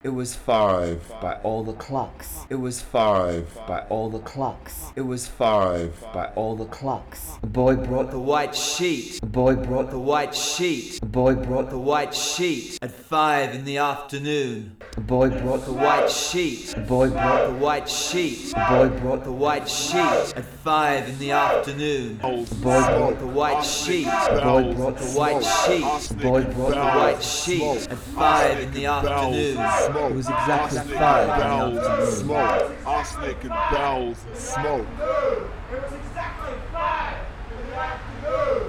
It was five by all the clocks. It was five by all the clocks. It was five by all the clocks. The boy brought the white sheet. The boy brought the white sheet. The boy brought the white sheet at 5 in the afternoon. The boy brought the white sheet. The boy brought the white sheet. The boy brought the white sheet at 5 in the afternoon. The boy brought the white sheet. The boy brought the white sheet. The boy brought the white sheet at 5 in the afternoon. It was exactly 5 in the afternoon. Smoke. Arsenic and bells and smoke. It was exactly 5 in the afternoon.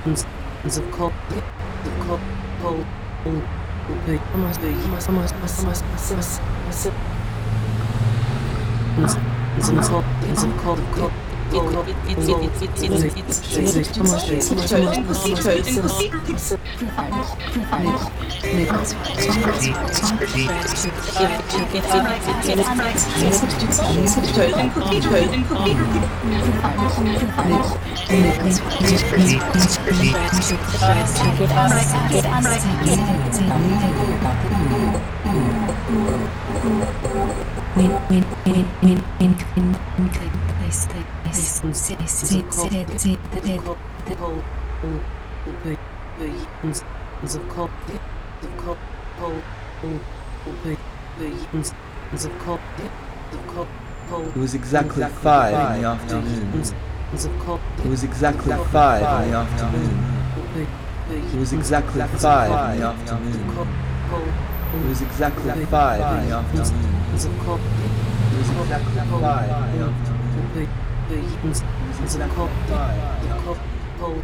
It was exactly 5 in the afternoon. It was exactly 5 in the afternoon. It was exactly 5 in the afternoon. It was exactly 5 in the afternoon. It was exactly 5 in the afternoon. It was exactly 5 in the afternoon.